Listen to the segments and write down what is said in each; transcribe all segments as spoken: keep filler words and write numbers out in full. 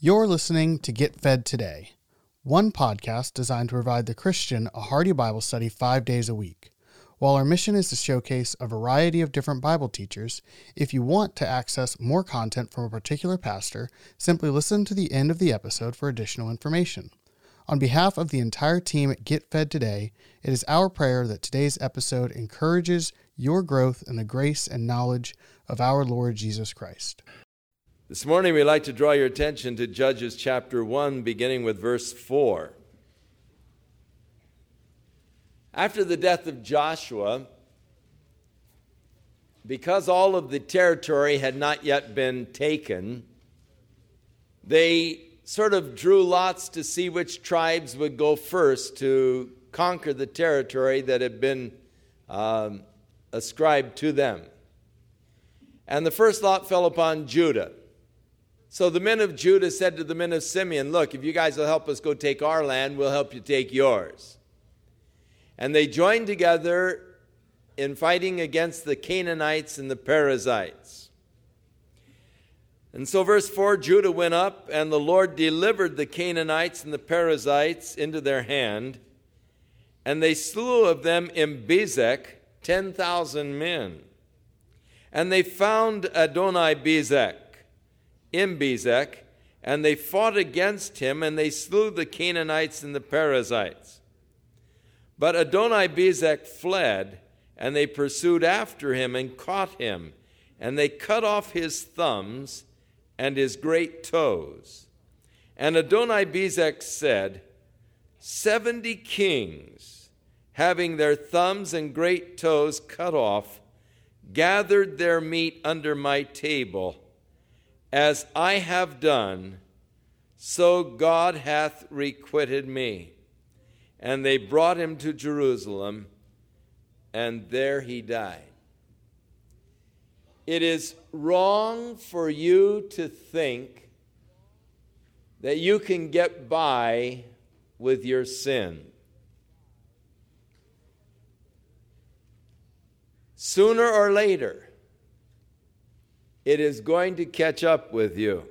You're listening to Get Fed Today, one podcast designed to provide the Christian a hearty Bible study five days a week. While our mission is to showcase a variety of different Bible teachers, if you want to access more content from a particular pastor, simply listen to the end of the episode for additional information. On behalf of the entire team at Get Fed Today, it is our prayer that today's episode encourages your growth in the grace and knowledge of our Lord Jesus Christ. This morning we'd like to draw your attention to Judges chapter one, beginning with verse four. After the death of Joshua, because all of the territory had not yet been taken, they sort of drew lots to see which tribes would go first to conquer the territory that had been um, ascribed to them. And the first lot fell upon Judah. So the men of Judah said to the men of Simeon, "Look, if you guys will help us go take our land, we'll help you take yours." And they joined together in fighting against the Canaanites and the Perizzites. And so verse four, Judah went up, and the Lord delivered the Canaanites and the Perizzites into their hand, and they slew of them in Bezek ten thousand men. And they found Adoni-Bezek in Bezek, and they fought against him, and they slew the Canaanites and the Perizzites. But Adoni-Bezek fled, and they pursued after him and caught him, and they cut off his thumbs and his great toes. And Adoni-Bezek said, Seventy kings, having their thumbs and great toes cut off, gathered their meat under my table. As I have done, so God hath requited me. And they brought him to Jerusalem, and there he died. It is wrong for you to think that you can get by with your sin. Sooner or later, it is going to catch up with you.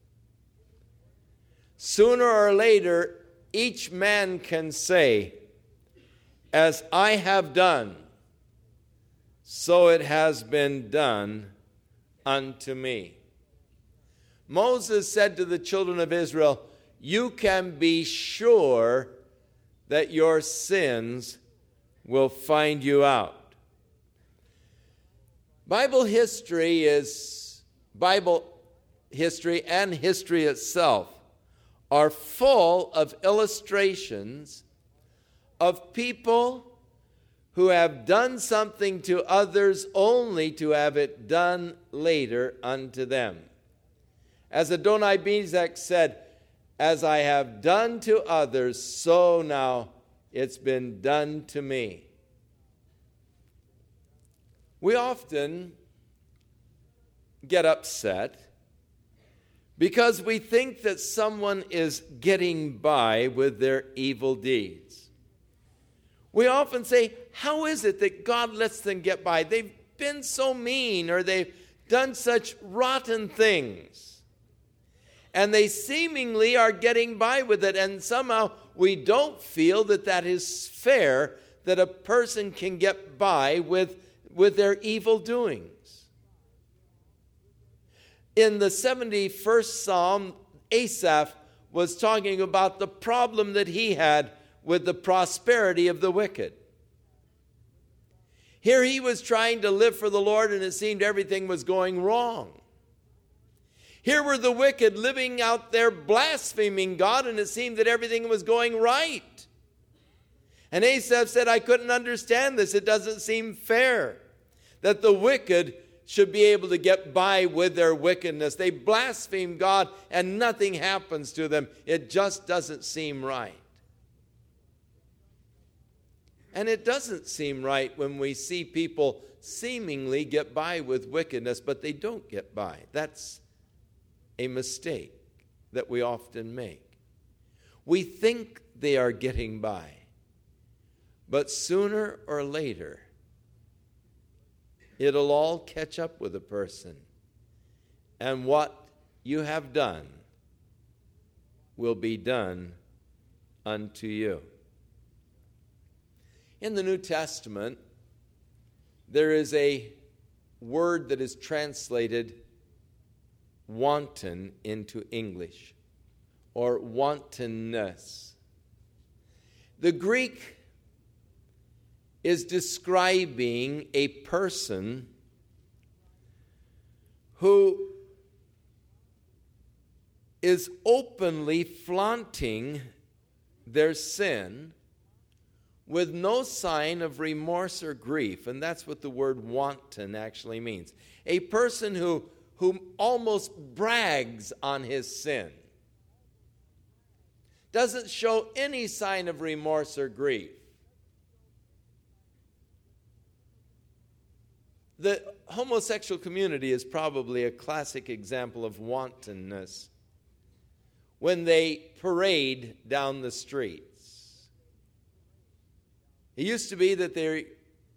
Sooner or later, each man can say, as I have done, so it has been done unto me. Moses said to the children of Israel, you can be sure that your sins will find you out. Bible history is Bible history and history itself are full of illustrations of people who have done something to others only to have it done later unto them. As Adoni-Bezek said, as I have done to others, so now it's been done to me. We often get upset because we think that someone is getting by with their evil deeds. We often say, how is it that God lets them get by? They've been so mean, or they've done such rotten things, and they seemingly are getting by with it, and somehow we don't feel that that is fair, that a person can get by with, with their evil doings. In the seventy-first Psalm, Asaph was talking about the problem that he had with the prosperity of the wicked. Here he was trying to live for the Lord, and it seemed everything was going wrong. Here were the wicked living out there blaspheming God, and it seemed that everything was going right. And Asaph said, I couldn't understand this. It doesn't seem fair that the wicked should be able to get by with their wickedness. They blaspheme God and nothing happens to them. It just doesn't seem right. And it doesn't seem right when we see people seemingly get by with wickedness, but they don't get by. That's a mistake that we often make. We think they are getting by, but sooner or later, it'll all catch up with a person. And what you have done will be done unto you. In the New Testament, there is a word that is translated wanton into English, or wantonness. The Greek is describing a person who is openly flaunting their sin with no sign of remorse or grief. And that's what the word wanton actually means. A person who, who almost brags on his sin. Doesn't show any sign of remorse or grief. The homosexual community is probably a classic example of wantonness when they parade down the streets. It used to be that they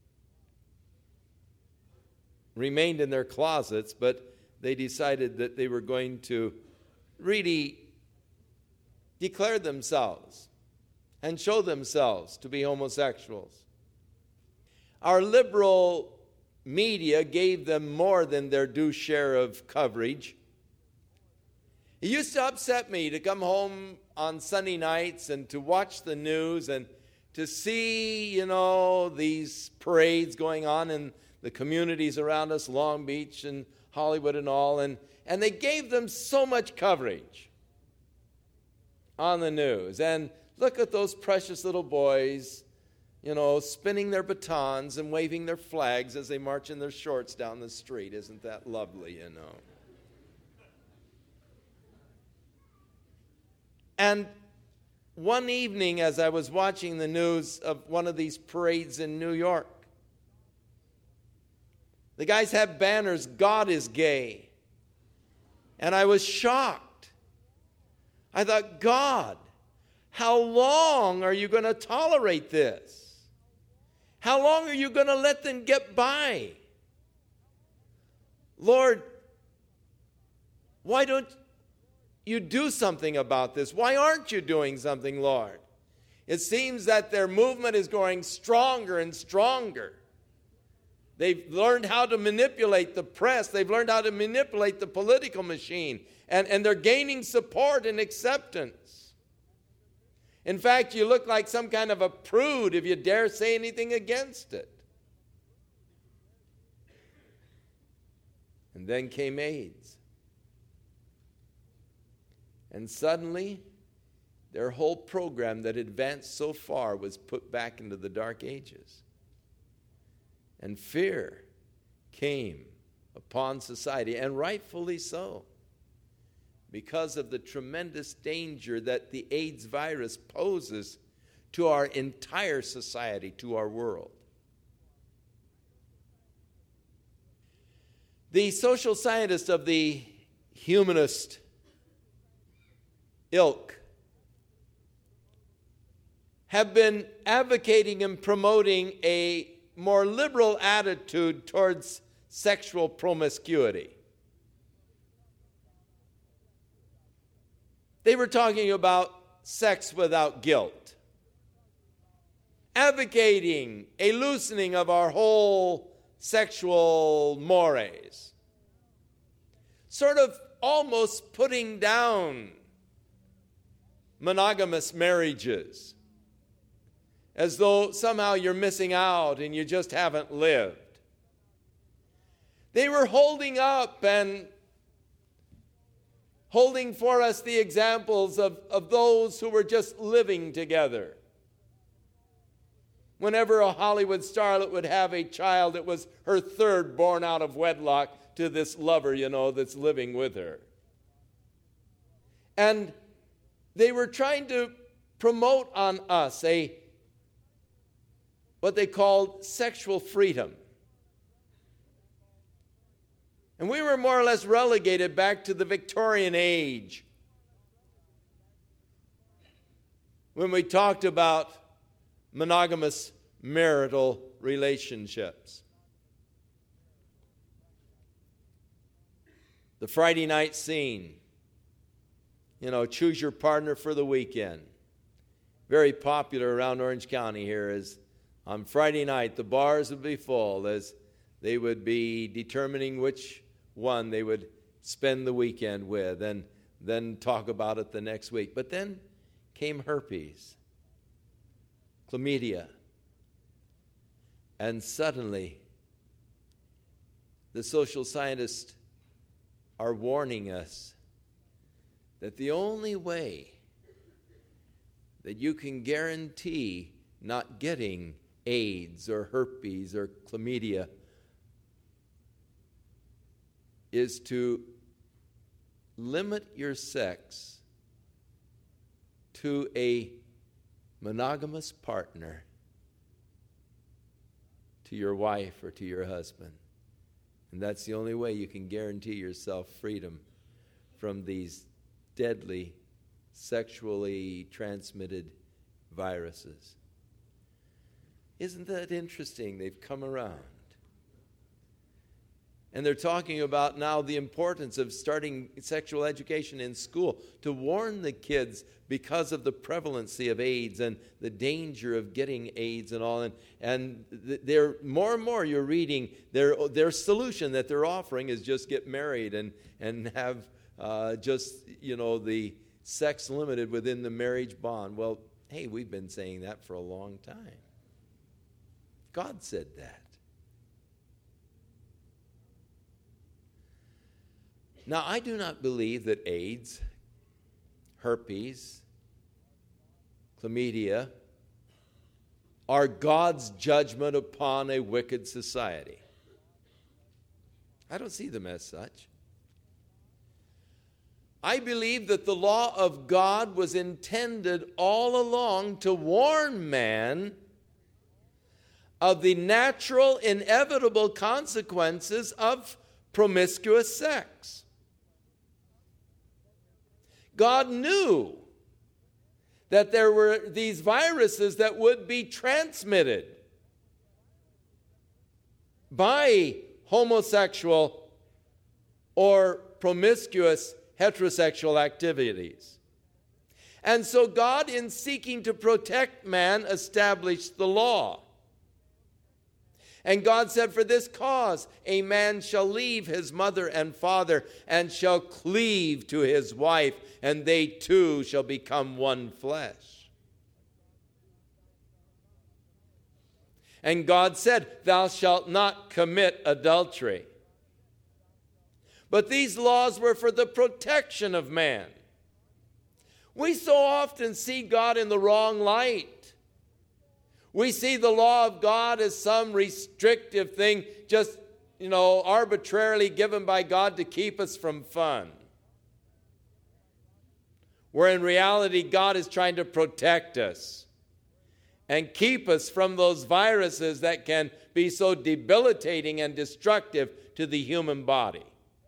remained in their closets, but they decided that they were going to really declare themselves and show themselves to be homosexuals. Our liberal media gave them more than their due share of coverage. It used to upset me to come home on Sunday nights and to watch the news and to see, you know, these parades going on in the communities around us, Long Beach and Hollywood and all, and, and they gave them so much coverage on the news. And look at those precious little boys, you know, spinning their batons and waving their flags as they march in their shorts down the street. Isn't that lovely, you know? And one evening, as I was watching the news of one of these parades in New York, the guys had banners, "God is gay." And I was shocked. I thought, God, how long are you going to tolerate this? How long are you going to let them get by? Lord, why don't you do something about this? Why aren't you doing something, Lord? It seems that their movement is growing stronger and stronger. They've learned how to manipulate the press. They've learned how to manipulate the political machine. And, and they're gaining support and acceptance. In fact, you look like some kind of a prude if you dare say anything against it. And then came AIDS. And suddenly, their whole program that advanced so far was put back into the dark ages. And fear came upon society, and rightfully so, because of the tremendous danger that the AIDS virus poses to our entire society, to our world. The social scientists of the humanist ilk have been advocating and promoting a more liberal attitude towards sexual promiscuity. They were talking about sex without guilt, advocating a loosening of our whole sexual mores, sort of almost putting down monogamous marriages, as though somehow you're missing out and you just haven't lived. They were holding up and holding for us the examples of, of those who were just living together. Whenever a Hollywood starlet would have a child, it was her third born out of wedlock to this lover, you know, that's living with her. And they were trying to promote on us a what they called sexual freedom. And we were more or less relegated back to the Victorian age when we talked about monogamous marital relationships. The Friday night scene you know, choose your partner for the weekend. Very popular around Orange County here is on Friday night, the bars would be full as they would be determining which one they would spend the weekend with and then talk about it the next week. But then came herpes, chlamydia, and suddenly the social scientists are warning us that the only way that you can guarantee not getting AIDS or herpes or chlamydia is to limit your sex to a monogamous partner, to your wife or to your husband. And that's the only way you can guarantee yourself freedom from these deadly sexually transmitted viruses. Isn't that interesting? They've come around. And they're talking about now the importance of starting sexual education in school to warn the kids because of the prevalency of AIDS and the danger of getting AIDS and all. And, and they're more and more you're reading their their solution that they're offering is just get married and and have uh, just you know the sex limited within the marriage bond. Well, hey, we've been saying that for a long time. God said that. Now, I do not believe that AIDS, herpes, chlamydia are God's judgment upon a wicked society. I don't see them as such. I believe that the law of God was intended all along to warn man of the natural, inevitable consequences of promiscuous sex. God knew that there were these viruses that would be transmitted by homosexual or promiscuous heterosexual activities. And so God, in seeking to protect man, established the law. And God said, for this cause, a man shall leave his mother and father and shall cleave to his wife, and they two shall become one flesh. And God said, thou shalt not commit adultery. But these laws were for the protection of man. We so often see God in the wrong light. We see the law of God as some restrictive thing, just, you know, arbitrarily given by God to keep us from fun. Where in reality, God is trying to protect us and keep us from those viruses that can be so debilitating and destructive to the human body.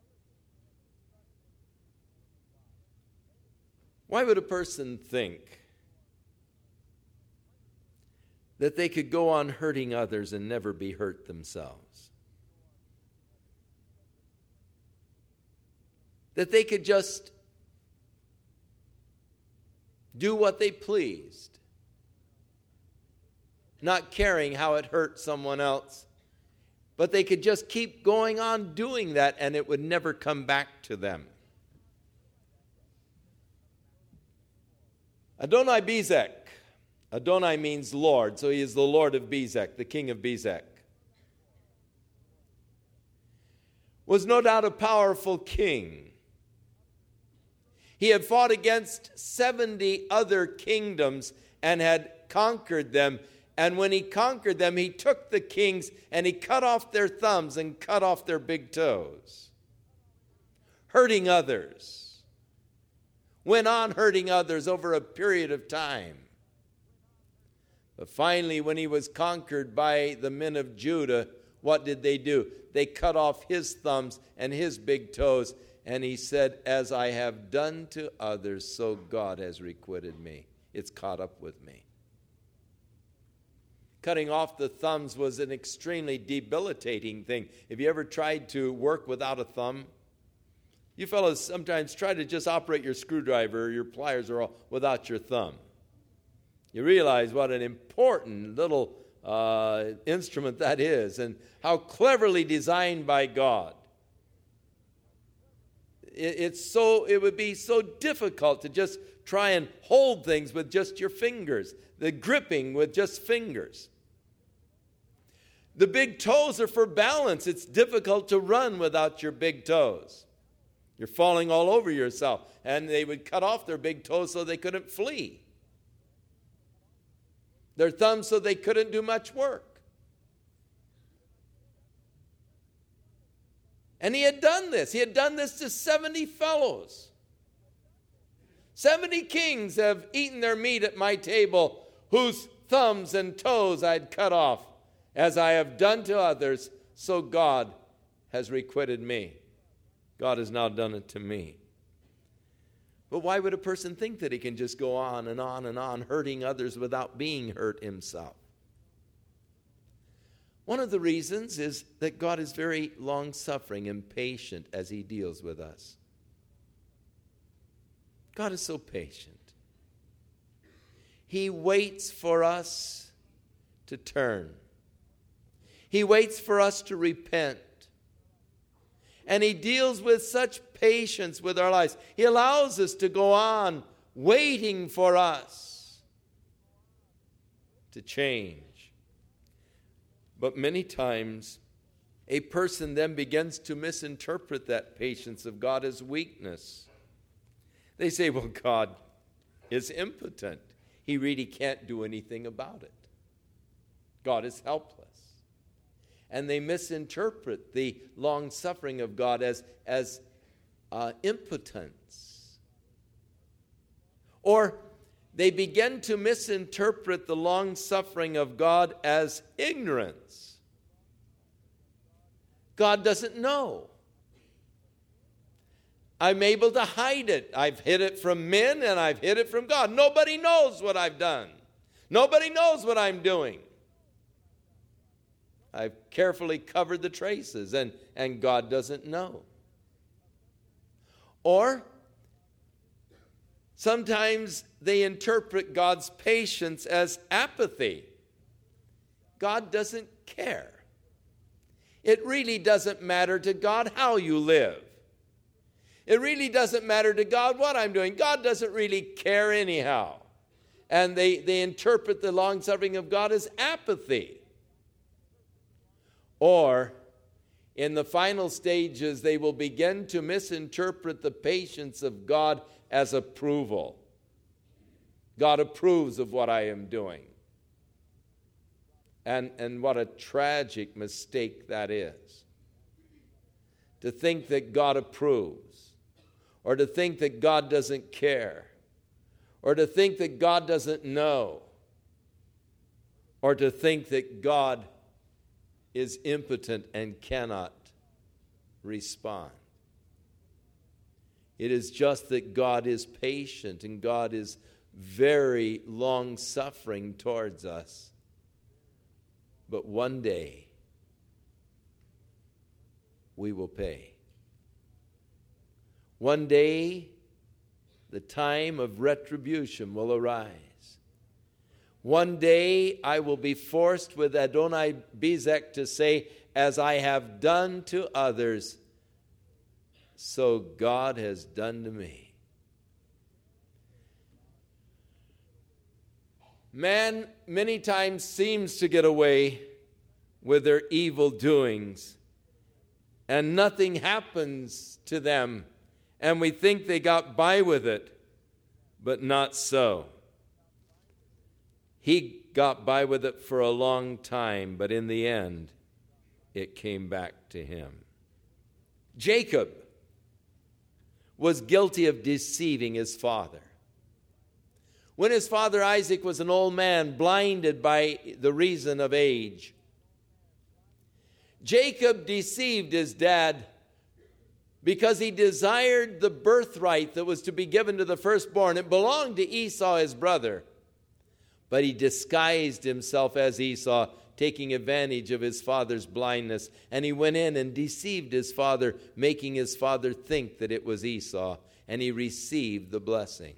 Why would a person think that they could go on hurting others and never be hurt themselves? That they could just do what they pleased, not caring how it hurt someone else, but they could just keep going on doing that and it would never come back to them. Adonai Bezek. Adonai means Lord, so he is the Lord of Bezek, the king of Bezek. Was no doubt a powerful king. He had fought against seventy other kingdoms and had conquered them. And when he conquered them, he took the kings and he cut off their thumbs and cut off their big toes, hurting others. Went on hurting others over a period of time. But finally, when he was conquered by the men of Judah, what did they do? They cut off his thumbs and his big toes, and he said, as I have done to others, so God has requited me. It's caught up with me. Cutting off the thumbs was an extremely debilitating thing. Have you ever tried to work without a thumb? You fellows sometimes try to just operate your screwdriver or your pliers or all without your thumb. You realize what an important little uh, instrument that is and how cleverly designed by God. It, it's so, it would be so difficult to just try and hold things with just your fingers, the gripping with just fingers. The big toes are for balance. It's difficult to run without your big toes. You're falling all over yourself. And they would cut off their big toes so they couldn't flee. Their thumbs so they couldn't do much work. And he had done this. He had done this to seventy fellows. seventy kings have eaten their meat at my table, whose thumbs and toes I'd cut off. As I have done to others, so God has requited me. God has now done it to me. But why would a person think that he can just go on and on and on hurting others without being hurt himself? One of the reasons is that God is very long-suffering and patient as he deals with us. God is so patient. He waits for us to turn. He waits for us to repent. And he deals with such patience with our lives. He allows us to go on waiting for us to change. But many times, a person then begins to misinterpret that patience of God as weakness. They say, well, God is impotent. He really can't do anything about it. God is helpless. And they misinterpret the long-suffering of God as, as uh, impotence. Or they begin to misinterpret the long-suffering of God as ignorance. God doesn't know. I'm able to hide it. I've hid it from men and I've hid it from God. Nobody knows what I've done. Nobody knows what I'm doing. I've carefully covered the traces, and, and God doesn't know. Or sometimes they interpret God's patience as apathy. God doesn't care. It really doesn't matter to God how you live. It really doesn't matter to God what I'm doing. God doesn't really care anyhow. And they, they interpret the long-suffering of God as apathy. Or, in the final stages, they will begin to misinterpret the patience of God as approval. God approves of what I am doing. And, and what a tragic mistake that is. To think that God approves, or to think that God doesn't care, or to think that God doesn't know, or to think that God is impotent and cannot respond. It is just that God is patient and God is very long-suffering towards us. But one day, we will pay. One day, the time of retribution will arise. One day I will be forced with Adonai Bezek to say, as I have done to others, so God has done to me. Man many times seems to get away with their evil doings, and nothing happens to them, and we think they got by with it, but not so. He got by with it for a long time, but in the end, it came back to him. Jacob was guilty of deceiving his father. When his father Isaac was an old man, blinded by the reason of age, Jacob deceived his dad because he desired the birthright that was to be given to the firstborn. It belonged to Esau, his brother. But he disguised himself as Esau taking advantage of his father's blindness. And he went in and deceived his father, making his father think that it was Esau. And he received the blessing.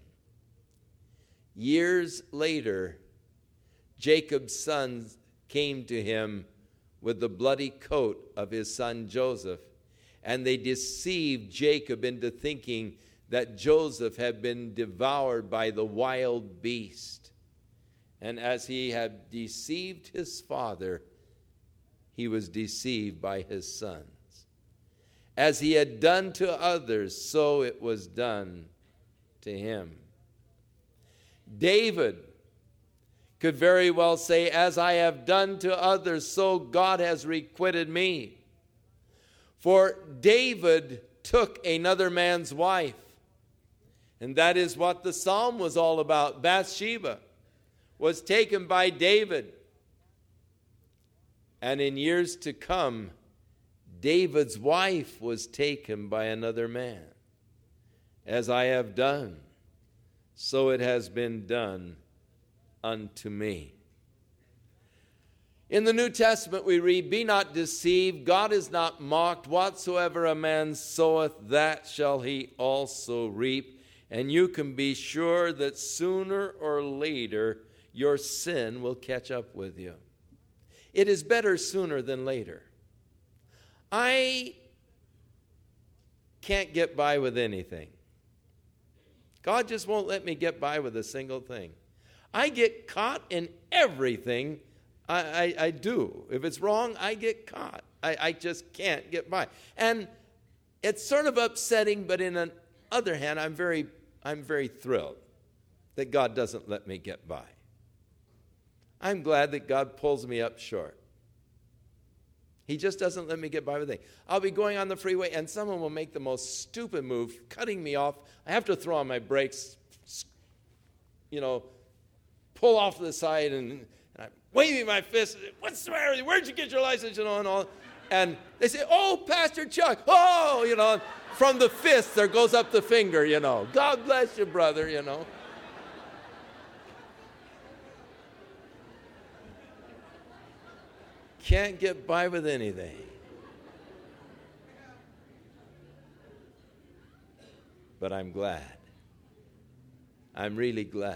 Years later, Jacob's sons came to him with the bloody coat of his son Joseph. And they deceived Jacob into thinking that Joseph had been devoured by the wild beast. And as he had deceived his father, he was deceived by his sons. As he had done to others, so it was done to him. David could very well say, as I have done to others, so God has requited me. For David took another man's wife. And that is what the psalm was all about. Bathsheba was taken by David. And in years to come, David's wife was taken by another man. As I have done, so it has been done unto me. In the New Testament we read, be not deceived, God is not mocked. Whatsoever a man soweth, that shall he also reap. And you can be sure that sooner or later your sin will catch up with you. It is better sooner than later. I can't get by with anything. God just won't let me get by with a single thing. I get caught in everything I, I, I do. If it's wrong, I get caught. I, I just can't get by. And it's sort of upsetting, but in an other hand, I'm very, I'm very thrilled that God doesn't let me get by. I'm glad that God pulls me up short. He just doesn't let me get by with things. I'll be going on the freeway, and someone will make the most stupid move, cutting me off. I have to throw on my brakes, you know, pull off to the side, and, and I'm waving my fist. What's the matter with you? Where'd you get your license? You know, and all. And they say, oh, Pastor Chuck. Oh, you know, from the fist, there goes up the finger, you know. God bless you, brother, you know. Can't get by with anything. But I'm glad. I'm really glad.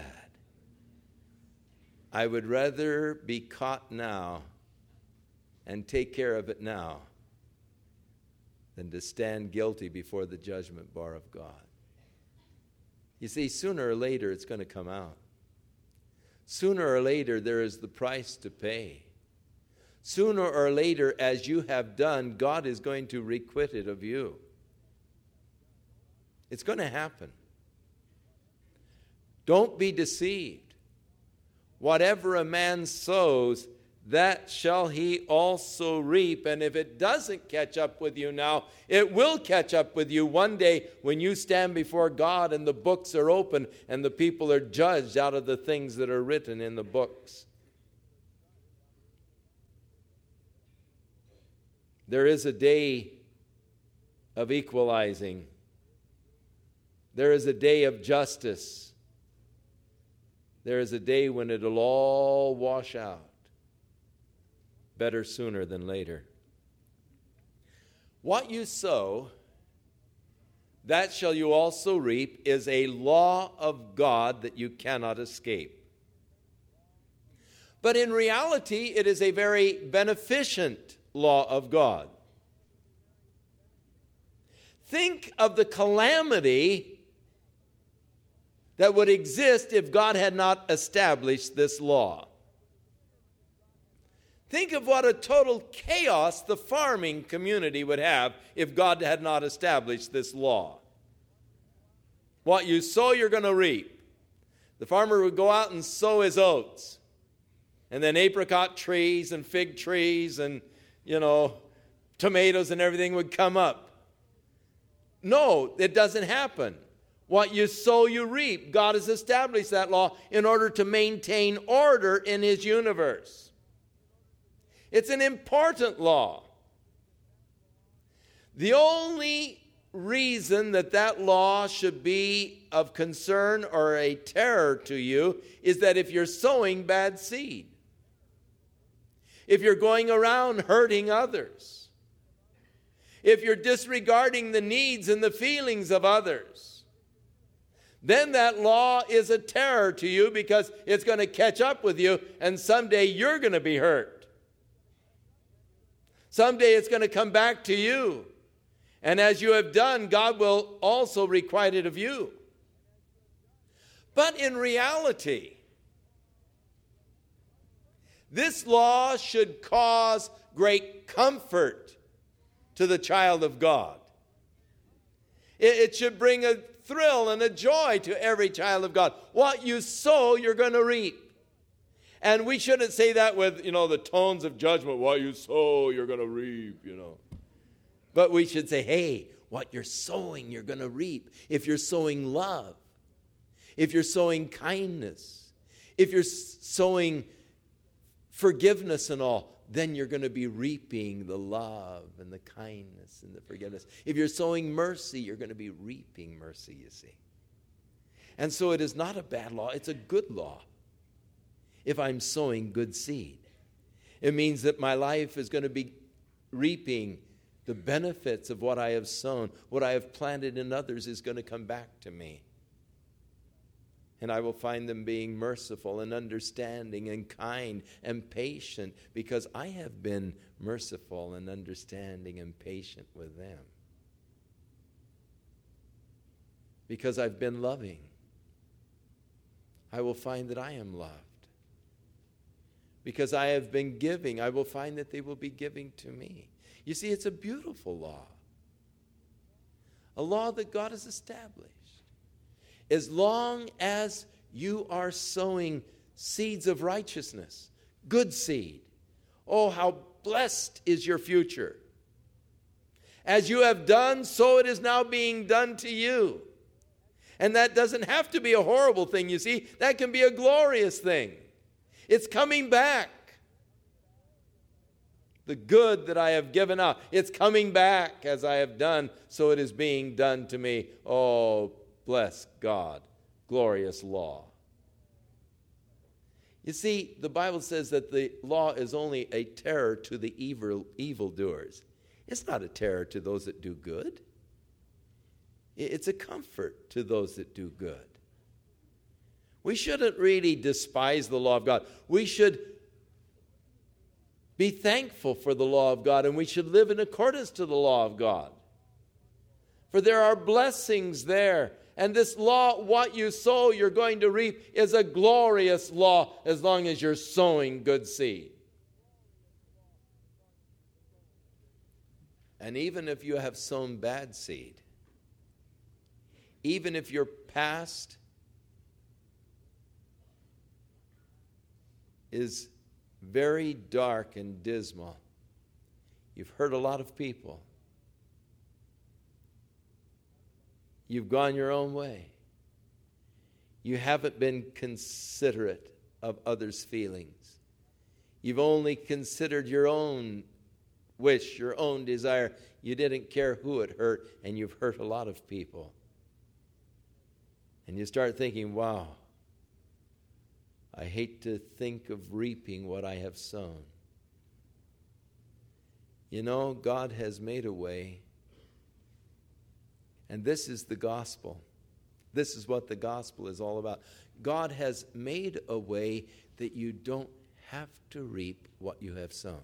I would rather be caught now and take care of it now than to stand guilty before the judgment bar of God. You see, sooner or later it's going to come out. Sooner or later there is the price to pay. Sooner or later, as you have done, God is going to requite it of you. It's going to happen. Don't be deceived. Whatever a man sows, that shall he also reap. And if it doesn't catch up with you now, it will catch up with you one day when you stand before God and the books are open and the people are judged out of the things that are written in the books. There is a day of equalizing. There is a day of justice. There is a day when it'll all wash out. Better sooner than later. What you sow, that shall you also reap, is a law of God that you cannot escape. But in reality, it is a very beneficent law of God. Think of the calamity that would exist if God had not established this law. Think of what a total chaos the farming community would have if God had not established this law. What you sow, you're going to reap. The farmer would go out and sow his oats, and then apricot trees and fig trees and you know, tomatoes and everything would come up. No, it doesn't happen. What you sow, you reap. God has established that law in order to maintain order in his universe. It's an important law. The only reason that that law should be of concern or a terror to you is that if you're sowing bad seed. if you're going around hurting others, if you're disregarding the needs and the feelings of others, then that law is a terror to you because it's going to catch up with you, and someday you're going to be hurt. Someday it's going to come back to you. And as you have done, God will also requite it of you. But in reality, this law should cause great comfort to the child of God. It should bring a thrill and a joy to every child of God. What you sow, you're going to reap. And we shouldn't say that with, you know, the tones of judgment. What you sow, you're going to reap, you know. But we should say, hey, what you're sowing, you're going to reap. If you're sowing love, if you're sowing kindness, if you're sowing forgiveness and all, then you're going to be reaping the love and the kindness and the forgiveness. If you're sowing mercy, you're going to be reaping mercy, you see. And so it is not a bad law, it's a good law. If I'm sowing good seed, it means that my life is going to be reaping the benefits of what I have sown. What I have planted in others is going to come back to me. And I will find them being merciful and understanding and kind and patient because I have been merciful and understanding and patient with them. Because I've been loving, I will find that I am loved. Because I have been giving, I will find that they will be giving to me. You see, it's a beautiful law. A law that God has established. As long as you are sowing seeds of righteousness, good seed, oh, how blessed is your future. As you have done, so it is now being done to you. And that doesn't have to be a horrible thing, you see. That can be a glorious thing. It's coming back. The good that I have given out, it's coming back as I have done, so it is being done to me. Oh, bless God. Glorious law. You see, the Bible says that the law is only a terror to the evil evildoers. It's not a terror to those that do good. It's a comfort to those that do good. We shouldn't really despise the law of God. We should be thankful for the law of God, and we should live in accordance to the law of God. For there are blessings there. And this law, what you sow, you're going to reap, is a glorious law as long as you're sowing good seed. And even if you have sown bad seed, even if your past is very dark and dismal, you've hurt a lot of people, you've gone your own way, you haven't been considerate of others' feelings, you've only considered your own wish, your own desire, you didn't care who it hurt, and you've hurt a lot of people. And you start thinking, wow, I hate to think of reaping what I have sown. You know, God has made a way. And this is the gospel. This is what the gospel is all about. God has made a way that you don't have to reap what you have sown.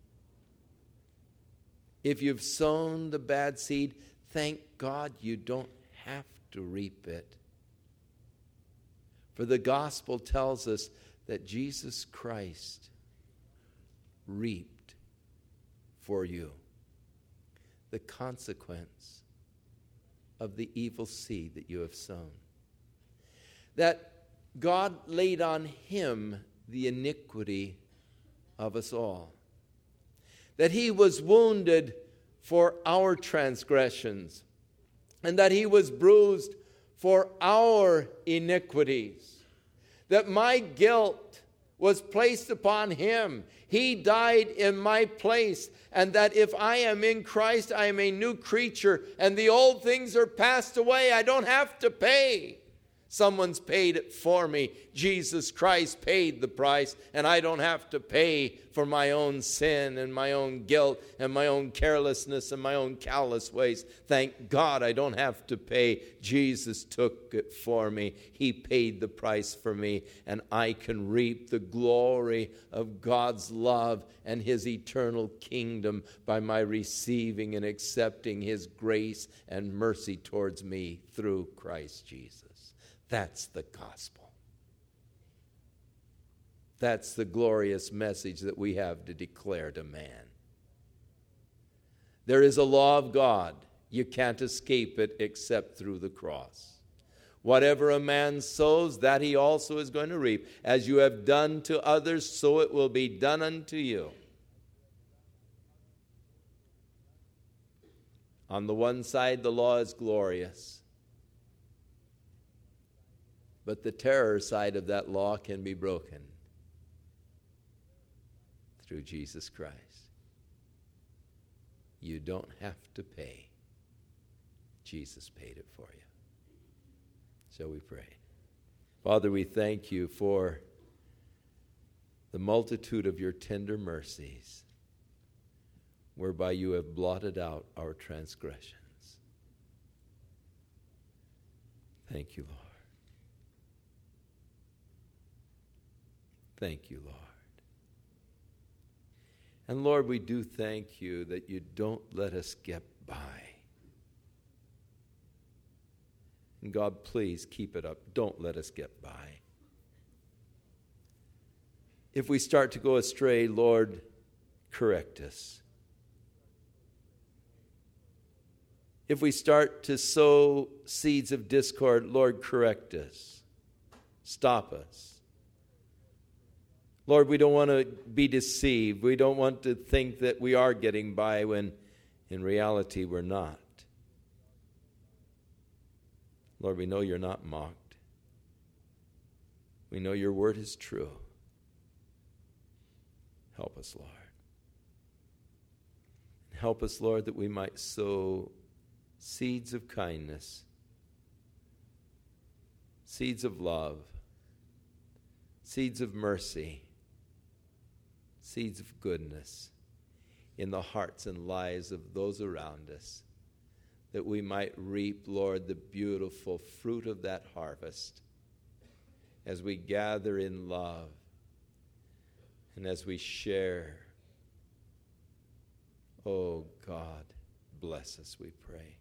If you've sown the bad seed, thank God you don't have to reap it. For the gospel tells us that Jesus Christ reaped for you the consequence of the evil seed that you have sown. That God laid on him the iniquity of us all. That he was wounded for our transgressions, and that he was bruised for our iniquities. That my guilt was placed upon him. He died in my place, and that if I am in Christ, I am a new creature, and the old things are passed away. I don't have to pay. Someone's paid it for me. Jesus Christ paid the price, and I don't have to pay for my own sin and my own guilt and my own carelessness and my own callous ways. Thank God I don't have to pay. Jesus took it for me. He paid the price for me, and I can reap the glory of God's love and his eternal kingdom by my receiving and accepting his grace and mercy towards me through Christ Jesus. That's the gospel. That's the glorious message that we have to declare to man. There is a law of God. You can't escape it except through the cross. Whatever a man sows, that he also is going to reap. As you have done to others, so it will be done unto you. On the one side, the law is glorious. But the terror side of that law can be broken through Jesus Christ. You don't have to pay. Jesus paid it for you. Shall we pray? Father, we thank you for the multitude of your tender mercies, whereby you have blotted out our transgressions. Thank you, Lord. Thank you, Lord. And Lord, we do thank you that you don't let us get by. And God, please keep it up. Don't let us get by. If we start to go astray, Lord, correct us. If we start to sow seeds of discord, Lord, correct us. Stop us. Lord, we don't want to be deceived. We don't want to think that we are getting by when in reality we're not. Lord, we know you're not mocked. We know your word is true. Help us, Lord. Help us, Lord, that we might sow seeds of kindness, seeds of love, seeds of mercy, seeds of goodness in the hearts and lives of those around us, that we might reap, Lord, the beautiful fruit of that harvest as we gather in love and as we share. Oh, God, bless us, we pray.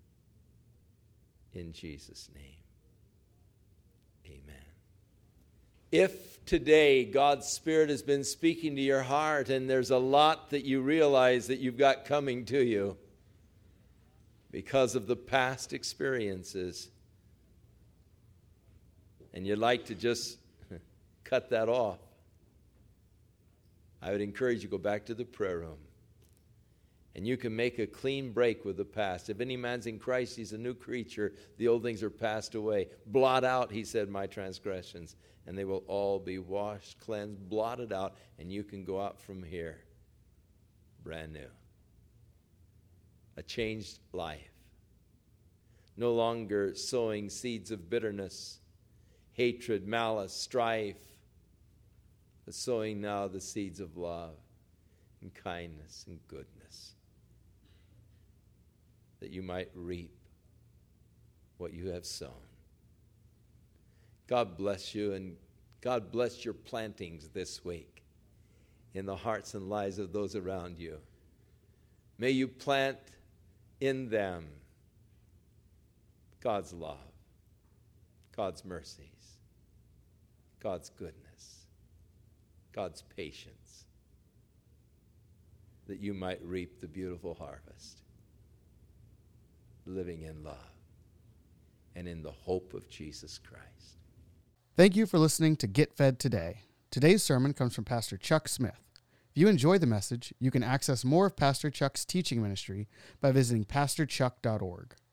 In Jesus' name, amen. If today God's Spirit has been speaking to your heart and there's a lot that you realize that you've got coming to you because of the past experiences, and you'd like to just cut that off, I would encourage you to go back to the prayer room. And you can make a clean break with the past. If any man's in Christ, he's a new creature. The old things are passed away. Blot out, he said, my transgressions, and they will all be washed, cleansed, blotted out, and you can go out from here brand new. A changed life. No longer sowing seeds of bitterness, hatred, malice, strife, but sowing now the seeds of love and kindness and goodness, that you might reap what you have sown. God bless you, and God bless your plantings this week in the hearts and lives of those around you. May you plant in them God's love, God's mercies, God's goodness, God's patience, that you might reap the beautiful harvest, living in love and in the hope of Jesus Christ. Thank you for listening to Get Fed Today. Today's sermon comes from Pastor Chuck Smith. If you enjoyed the message, you can access more of Pastor Chuck's teaching ministry by visiting pastor chuck dot org.